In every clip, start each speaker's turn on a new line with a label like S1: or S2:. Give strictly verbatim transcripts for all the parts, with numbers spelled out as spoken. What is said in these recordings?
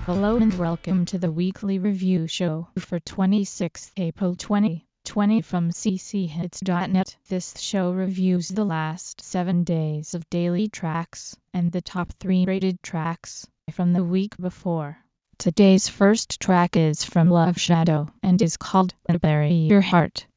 S1: Hello and welcome to the weekly review show for twenty-sixth April twenty twenty from c c hits dot net. This show reviews the last seven days of daily tracks and the top three rated tracks from the week before. Today's first track is from Love Shadow and is called Bury Your Heart.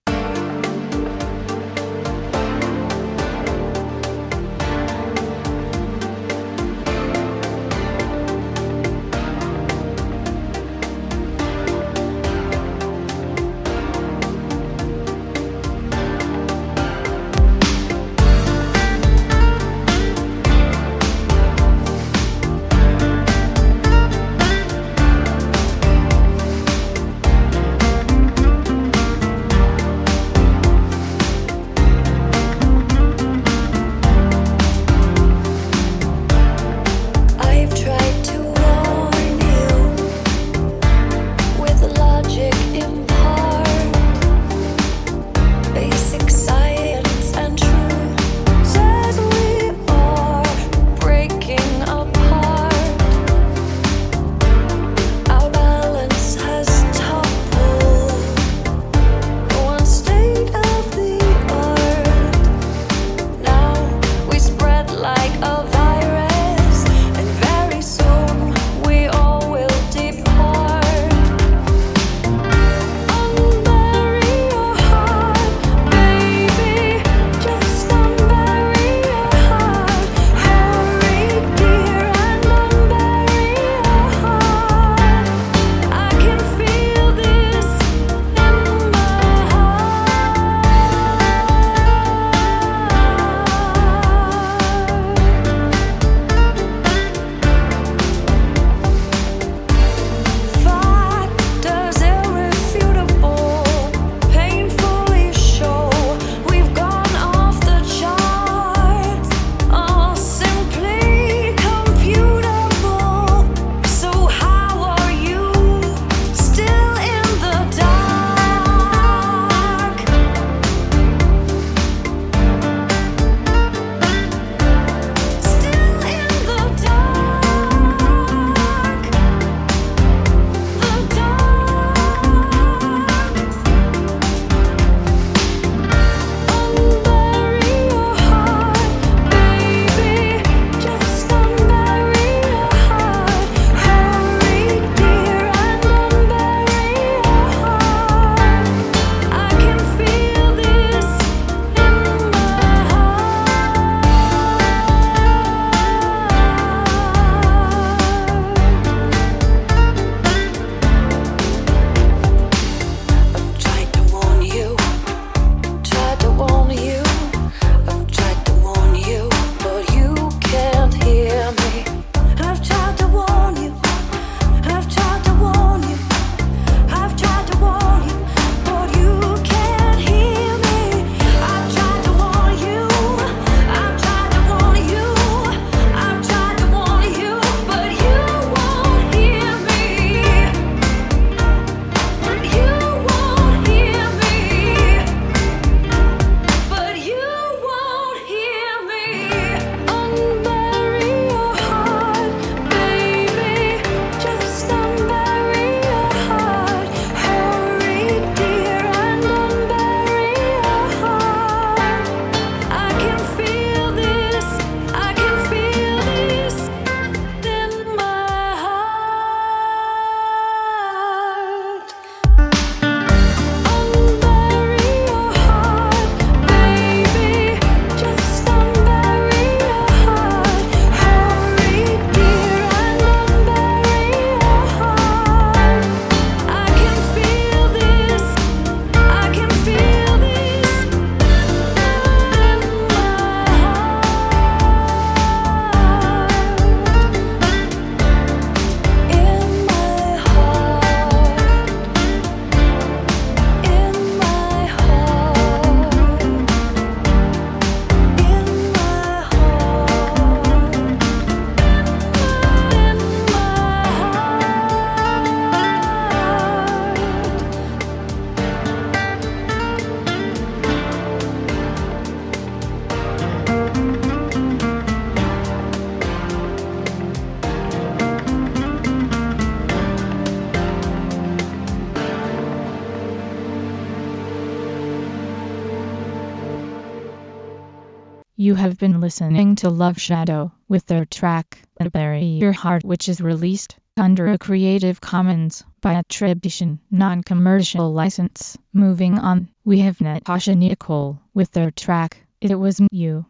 S1: You have been listening to Love Shadow with their track Bury Your Heart, which is released under a Creative Commons by attribution, non-commercial license. Moving on, we have Natasha Nicole with their track It Was You.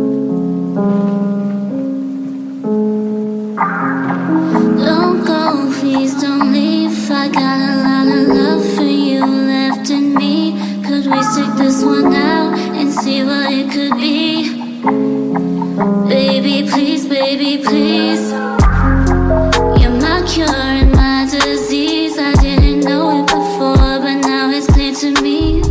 S2: Don't go, please don't leave. I got a lot of love for you left in me. Could we stick this one out and see what it could be? Baby, please, baby, please. You're my cure and my disease. I didn't know it before, but now it's clear to me.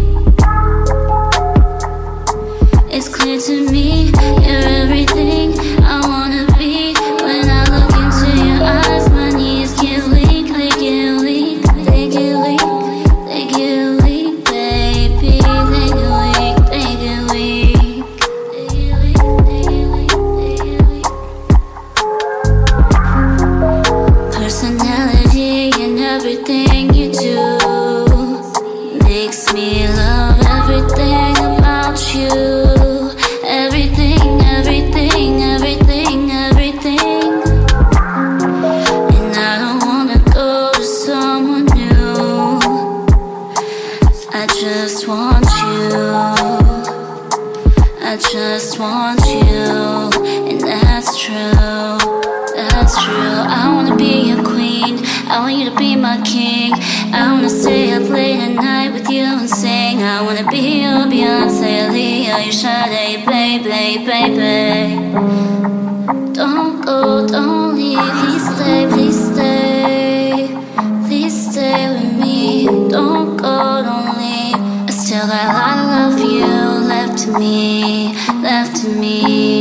S2: It's clear to me. You're everything I wanna be. When I look into your eyes, my knees get weak. They get weak, they get weak, they get weak, baby. They get weak, they get weak, they get weak, they get weak, they get weak. Personality and everything you do makes me love everything about you. Everything, everything, everything, everything. And I don't wanna go to someone new. I just want you. I just want you. And that's true. That's true. I wanna be your queen. I want you to be my king. I wanna stay up late at night with you and sing. I wanna be your Beyonce, Leo, your Sade, baby, baby. Don't go, don't leave. Please stay, please stay. Please stay with me. Don't go, don't leave. I still got a lot of love for you left to me, left to me.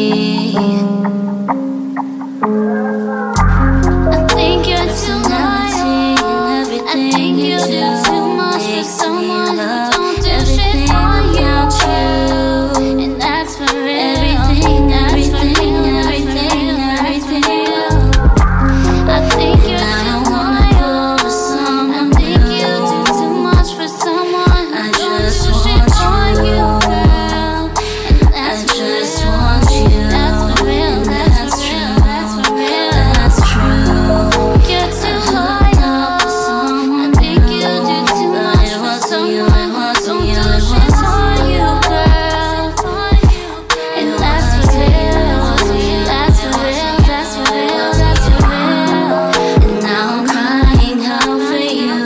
S2: I think you're too loyal. I think you do too much for someone who don't do shit for you. And that's for real. Everything, everything, everything, everything. I think you're too loyal to someone. I think you do too much for someone who don't do shit for you, girl. And that's for real. That's for real. That's for real. That's for real. That's true. You're too loyal to someone. I think you do too much for someone who don't do shit for you, girl. And that's for real. That's for real. That's for real. That's for real. And now I'm crying out for you.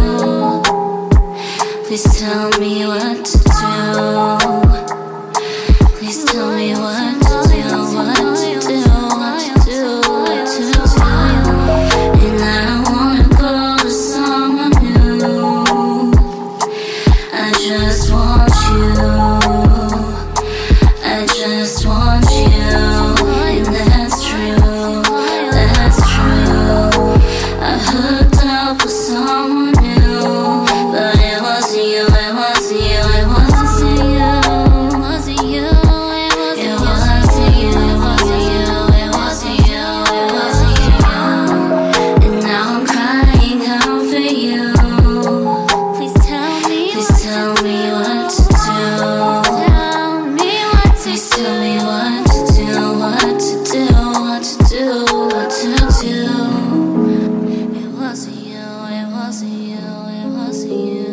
S2: Please tell me what to do. Please tell me what to do, what to do, what to do, what to do. And I don't wanna go to someone new. I just want you. I just want you. And that's true. That's true. I hooked up with someone new, but it wasn't you. It wasn't you. It wasn't you. It wasn't you. It wasn't you. It wasn't you. It wasn't you. It wasn't you. And now I'm crying out for you. Please tell me. Please tell me what to do. Tell me what to Please tell me what to do. What to do. What to do. What to do. It wasn't you. It wasn't you. It wasn't you.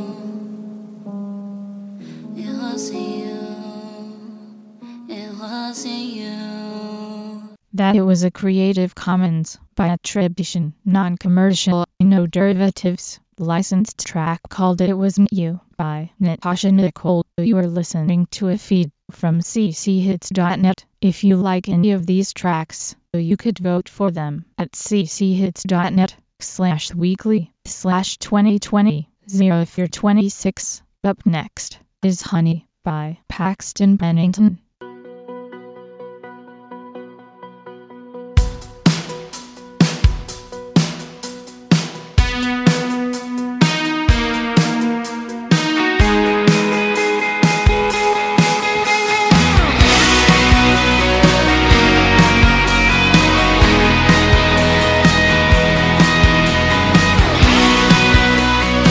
S2: It wasn't you. It wasn't you.
S1: That it was a Creative Commons by attribution, non-commercial, no derivatives, licensed track called It Was You by Natasha Nicole. You are listening to a feed from c c hits dot net. If you like any of these tracks, you could vote for them at c c hits dot net slash weekly slash twenty twenty zero if you're twenty-six. Up next is Honey by Paxton Pennington.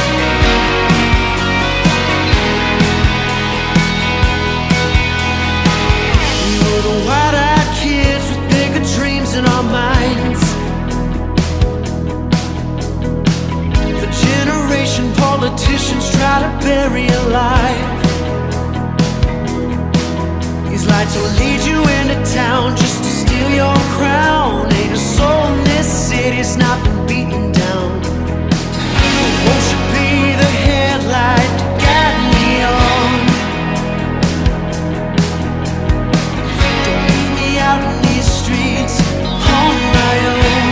S2: I
S3: So I lead you into town just to steal your crown. Ain't a soul in this city's not been beaten down. Won't you be the headlight to guide me on? Don't leave me out in these streets on my own.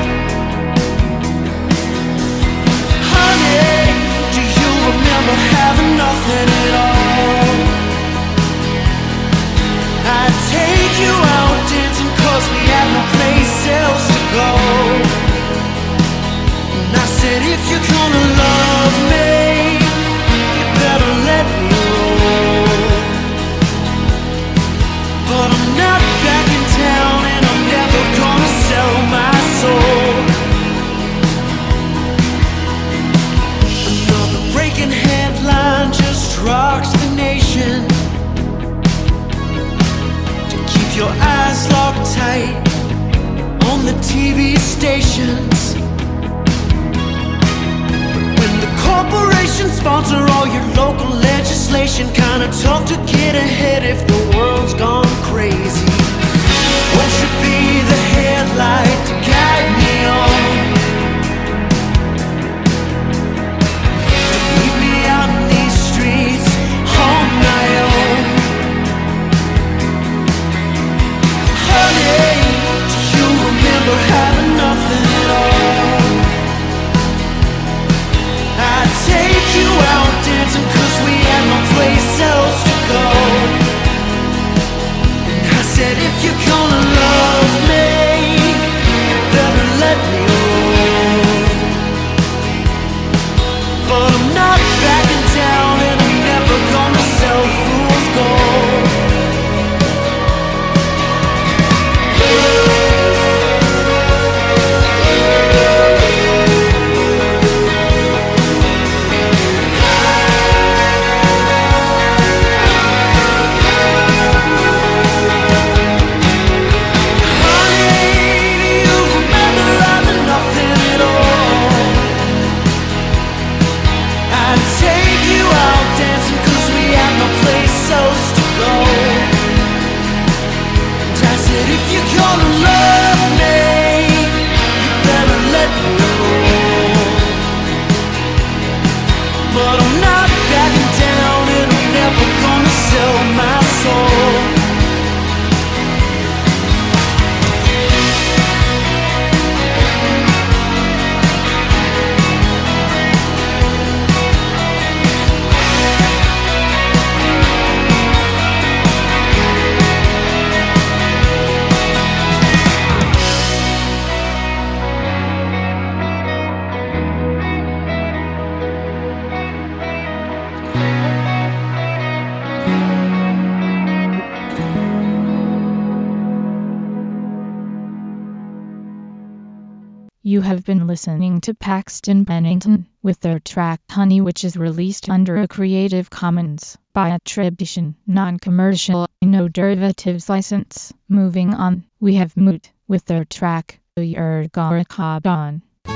S3: Honey, do you remember having nothing at all? I'd take you out dancing cause we had no place else to go. And I said if you're gonna love me, you better let me roll. But I'm not back in town and I'm never gonna sell my soul. Another breaking headline just rocks the nation. Your eyes locked tight on the T V stations. When the corporations sponsor all your local legislation, kinda tough to get ahead if the world's gone crazy. Won't you be the headlight to guide me on? Leave me out in these streets on my own. Honey, do you remember having nothing at all? I'd take you out dancing cause we had no place else to go. And I said if you're gonna love me, you better let me roll. But I'm not backing down and I'm never gonna sell fool's gold. If you're gonna love me, you better let me roll. But I'm not backing down and I'm never gonna sell my soul.
S1: You have been listening to Paxton Bennington with their track Honey, which is released under a Creative Commons by attribution, non-commercial, no derivatives license. Moving on, we have Moot with their track Yergarakaban.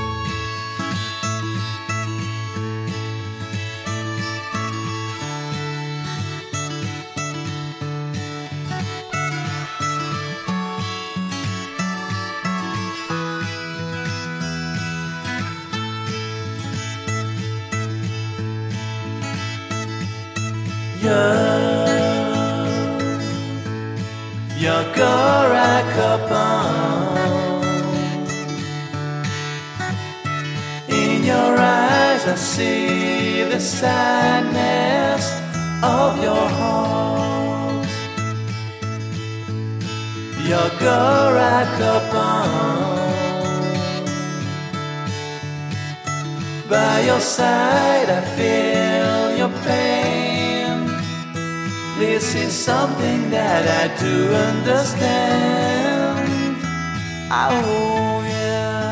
S4: In your eyes I see the sadness of your heart. Yagorakapan. By your side I feel your pain. This is something that I do understand. Oh yeah.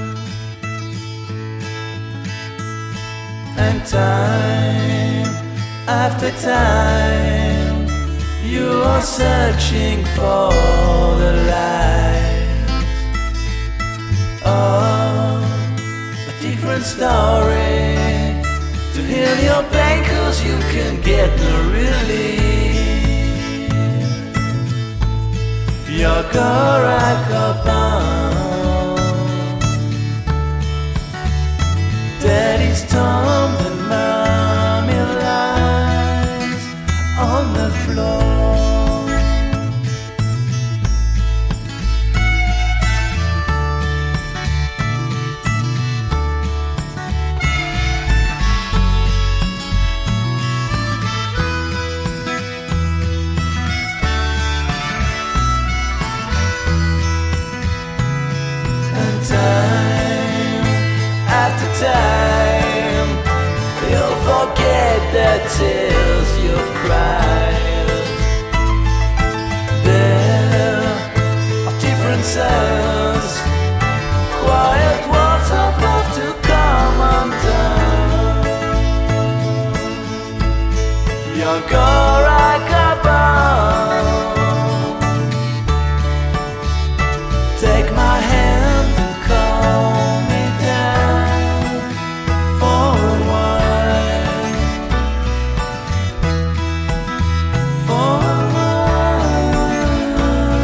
S4: And time after time you are searching for the light. Oh, a different story to heal your pain, 'cause you can get no relief. Yakarakapan. Daddy's tomb and mommy lies on the floor. Time after time, you'll forget the tears you've cried. There are different sounds, quiet words of love to come undone. Yakarakapan. Take my hand and calm me down for a while. For a while.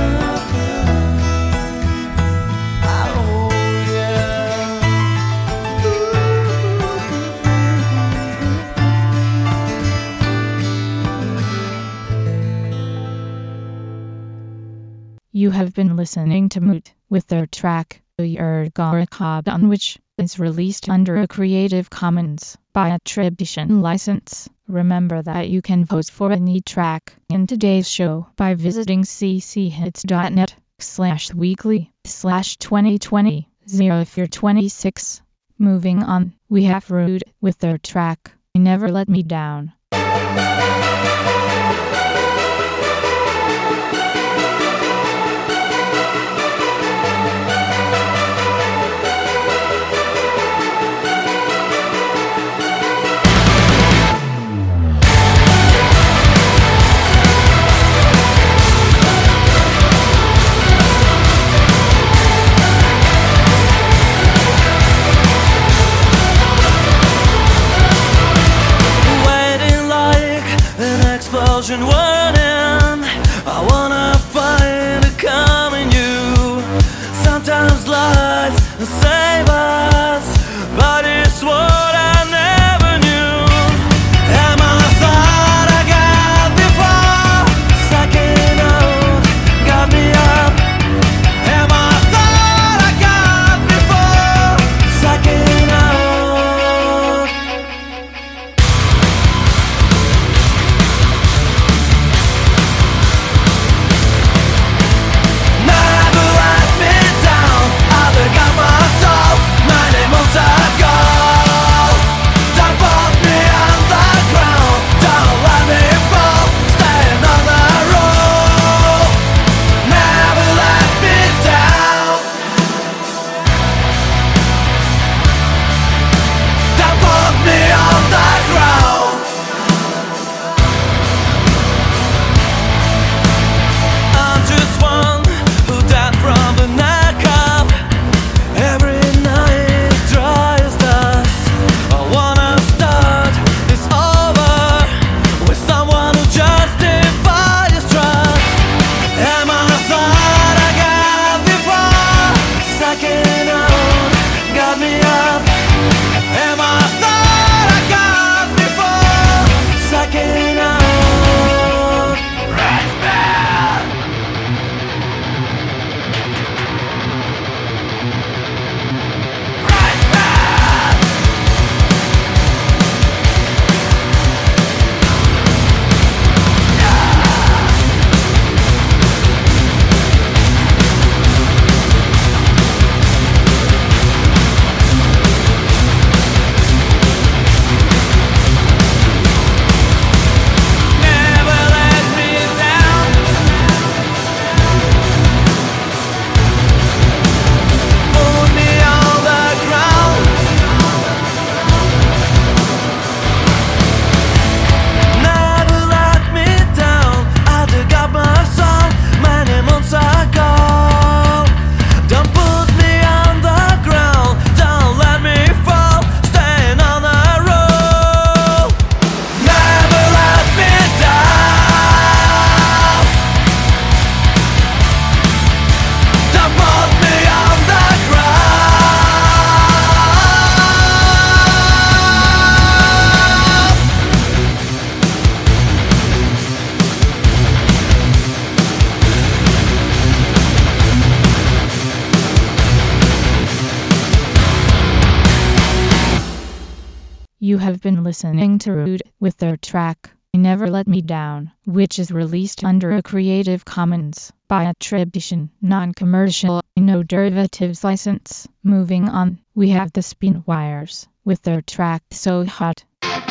S4: Oh yeah.
S1: You have been listening to Moot with their track, Yakarakapan, which is released under a Creative Commons by attribution license. Remember that you can vote for any track in today's show by visiting cchits.net slash weekly slash 2020 if you're twenty-six. Moving on, we have Rude with their track, Never Let Me Down. have been listening to Rude with their track Never Let Me Down, which is released under a Creative Commons by attribution, non-commercial, no derivatives license. Moving on, we have the Spinwires with their track So Hot.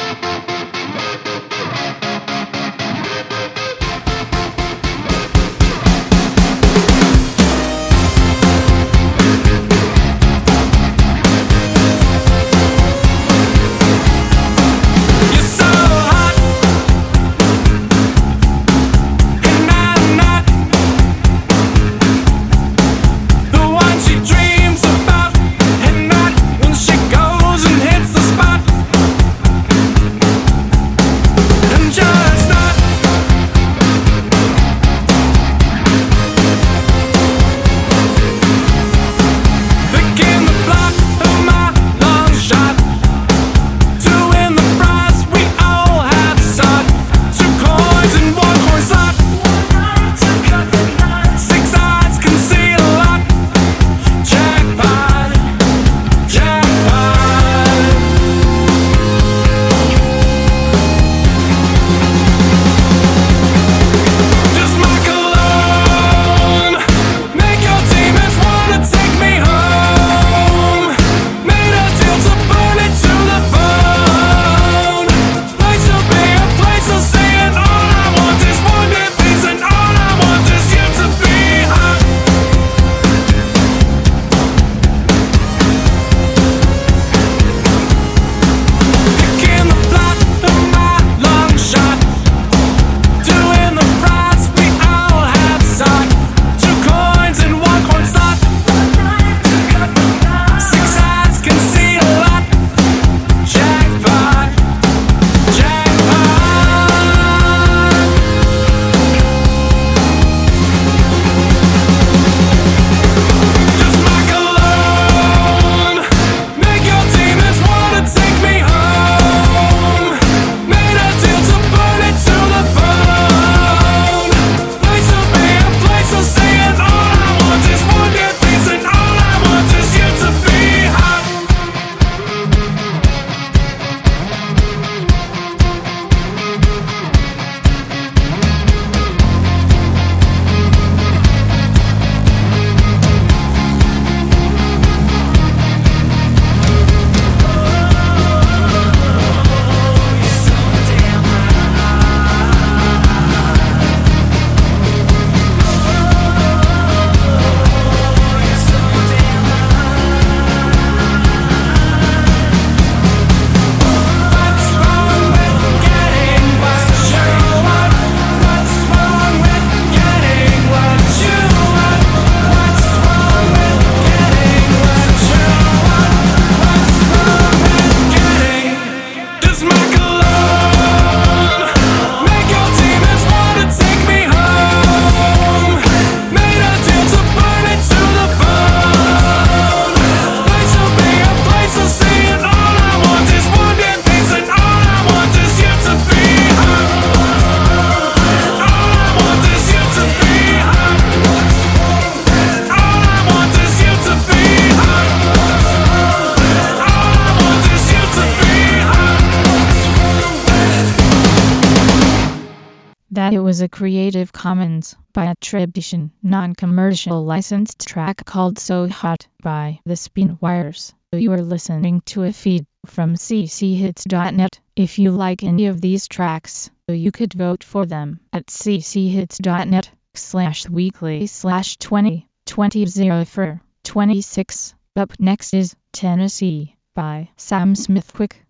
S1: That it was a Creative Commons by attribution, non-commercial licensed track called So Hot by the Spinwires. You are listening to a feed from c c hits dot net. If you like any of these tracks, you could vote for them at c c hits dot net slash weekly slash twenty twenty oh four twenty-six. Up next is Tennessee by Sam Smith Quick.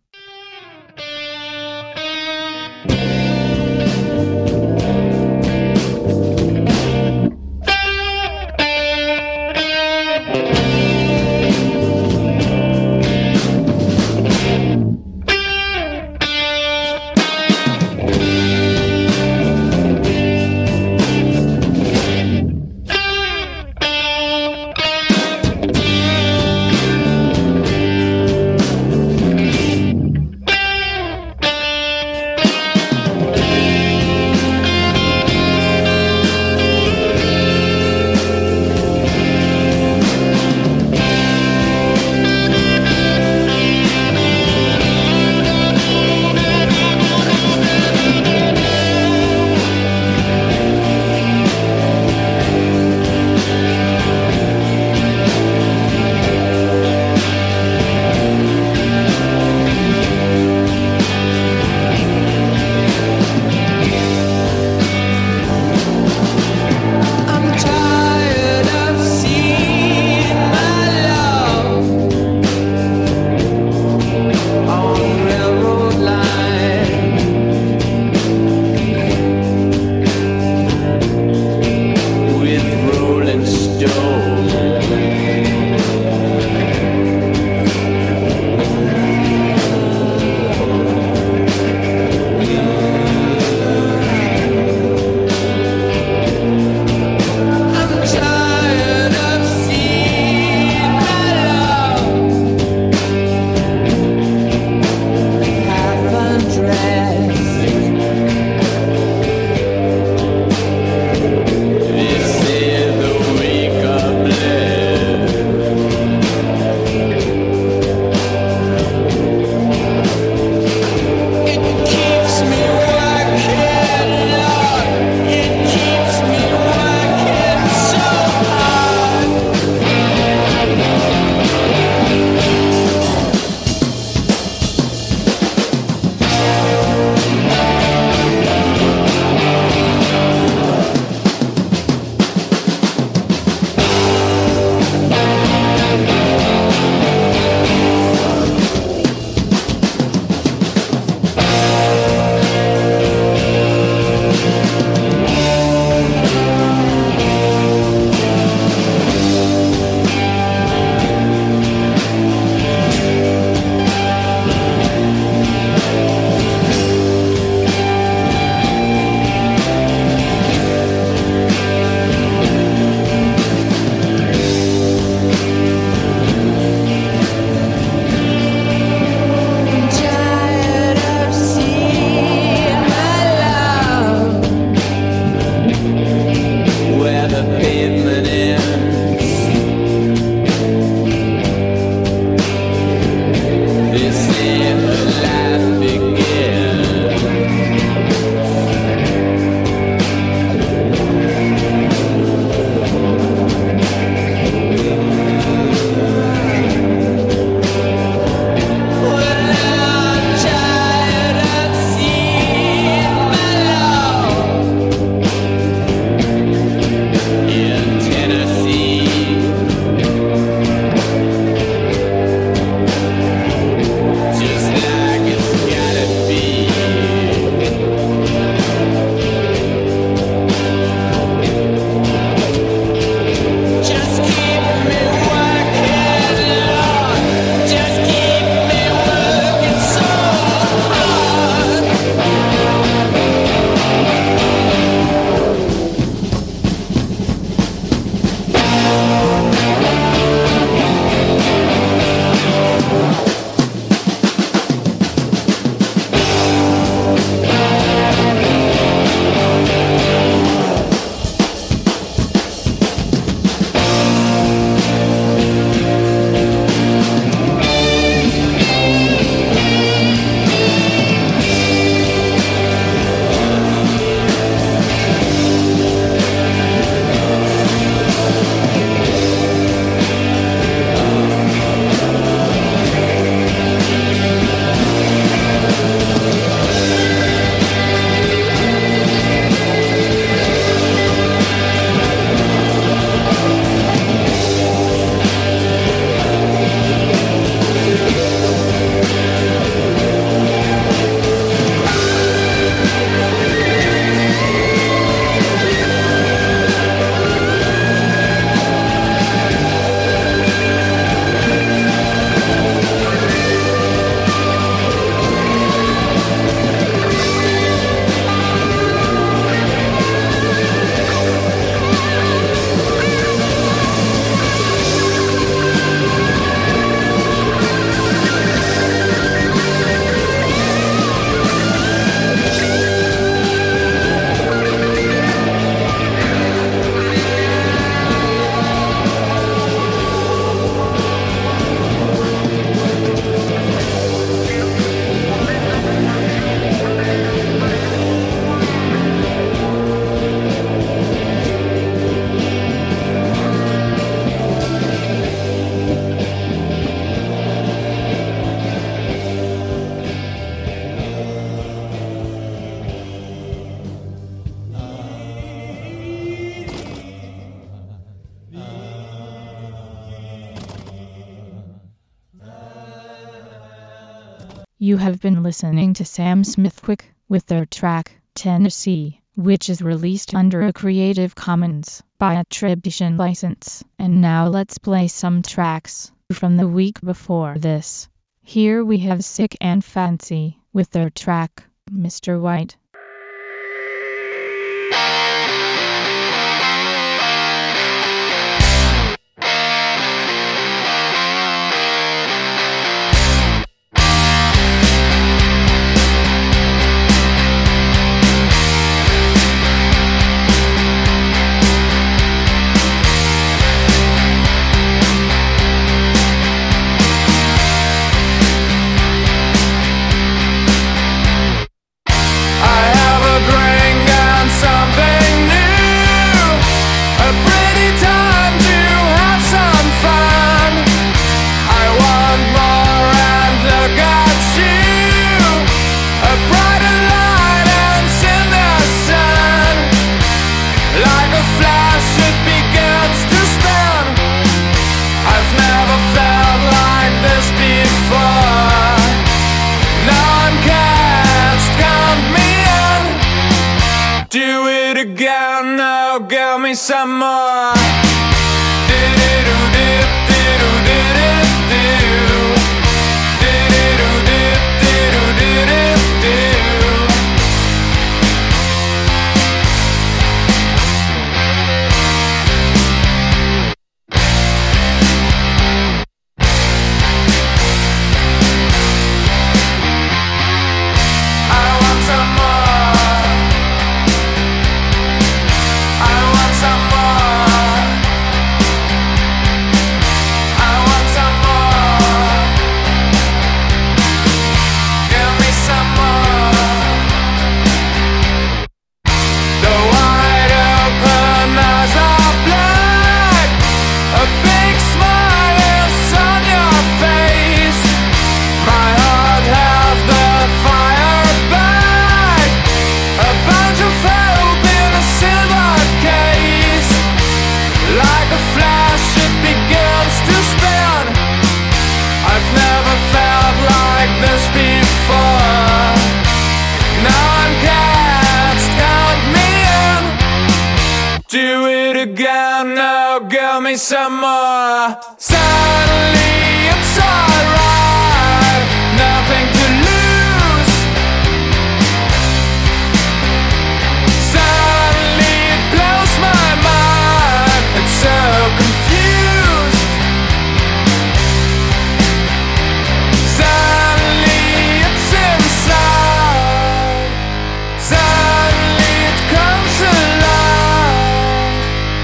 S1: You have been listening to Sam Smithwick with their track, Tennessee, which is released under a Creative Commons by attribution license. And now let's play some tracks from the week before this. Here we have Sick and Fancy with their track, Mister White.
S4: Some more. Some more. Suddenly it's alright, nothing to lose. Suddenly it blows my mind, it's so confused. Suddenly it's inside, suddenly it comes alive.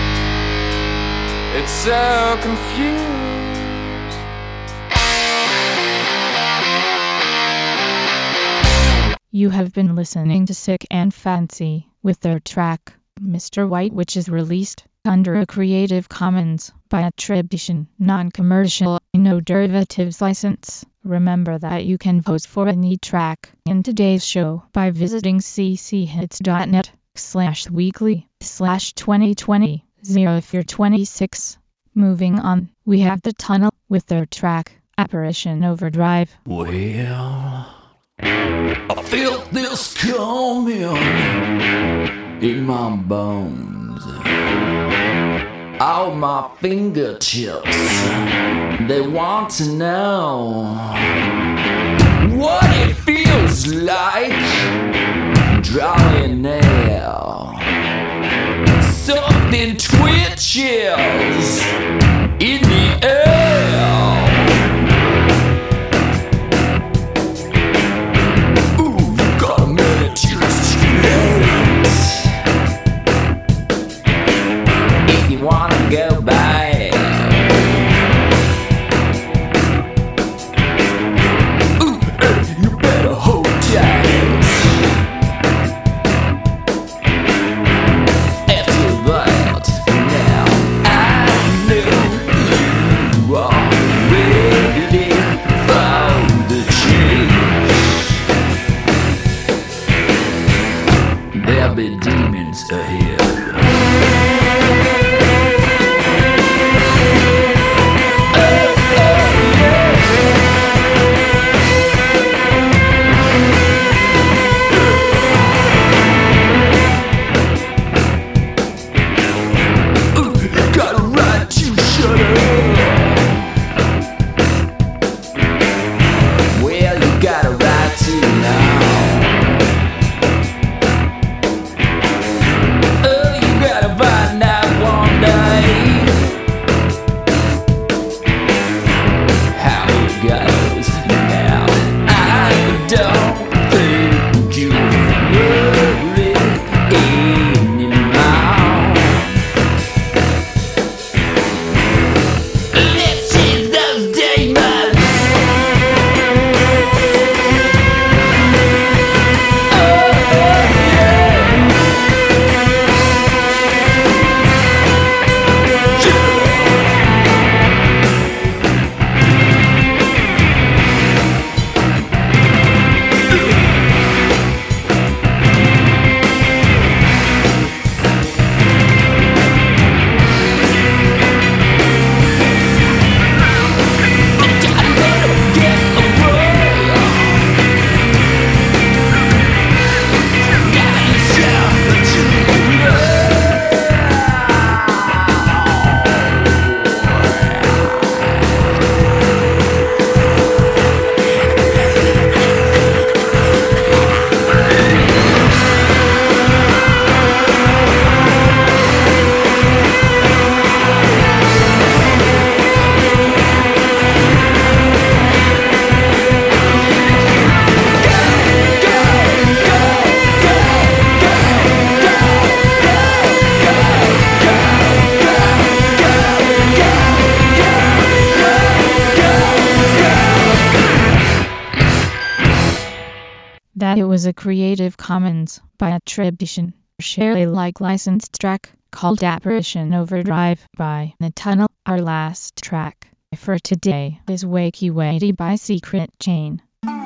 S4: It's so confused.
S1: You have been listening to Sick and Fancy with their track, Mister White, which is released under a Creative Commons by attribution, non-commercial, no derivatives license. Remember that you can vote for any track in today's show by visiting cchits.net slash weekly slash 2020. Zero if you're twenty-six. Moving on, we have The Tunnel with their track, Apparition Overdrive.
S5: Well, I felt this coming in my bones. All my fingertips, they want to know what it feels like drawing nail. Something twitches in the air. Ooh, you got a minute to straight. If you wanna go back, ooh, hey, you better hold tight. There'll be demons ahead.
S1: was a Creative Commons by attribution, share Alike licensed track called Apparition Overdrive by The Tunnel. Our last track for today is Wakey Wakey by Secret Chain.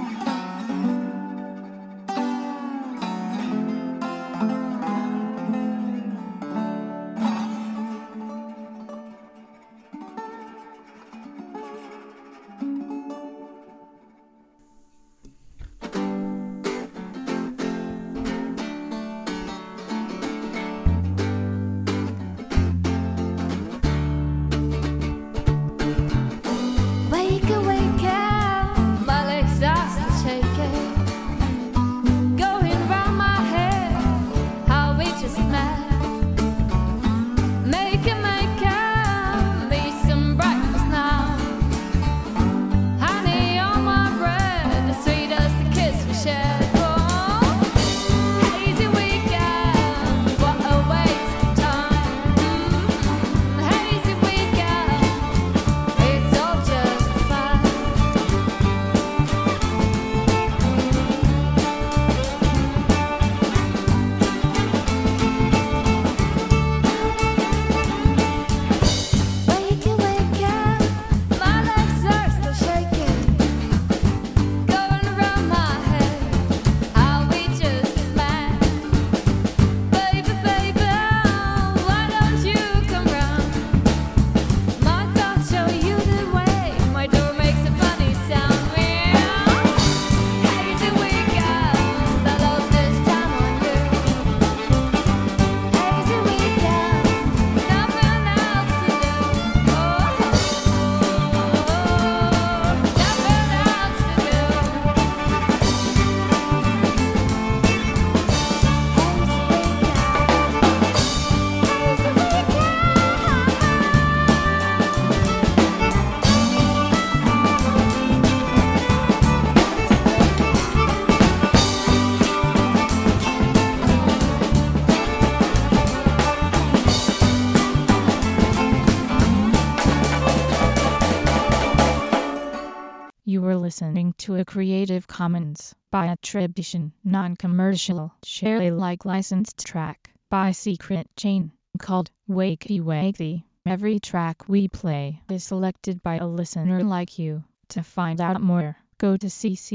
S1: You were listening to a Creative Commons by attribution, non-commercial, share Alike licensed track by Secret Chain called Wakey Wakey. Every track we play is selected by a listener like you. To find out more, go to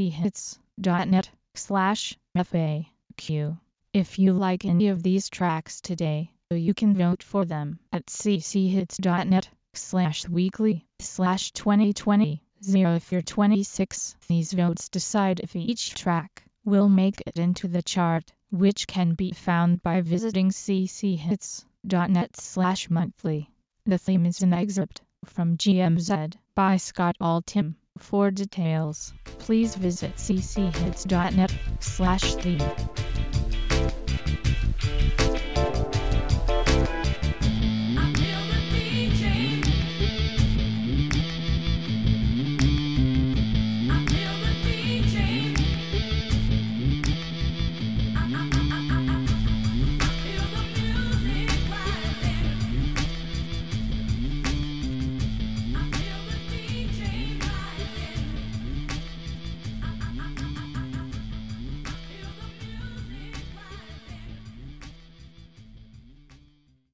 S1: cchits.net slash FAQ. If you like any of these tracks today, you can vote for them at cchits.net slash weekly slash 2020. Zero if you're twenty-six. These votes decide if each track will make it into the chart, which can be found by visiting cchits.net slash monthly. The theme is an excerpt from G M Z by Scott Altham. For details, please visit cchits.net slash theme.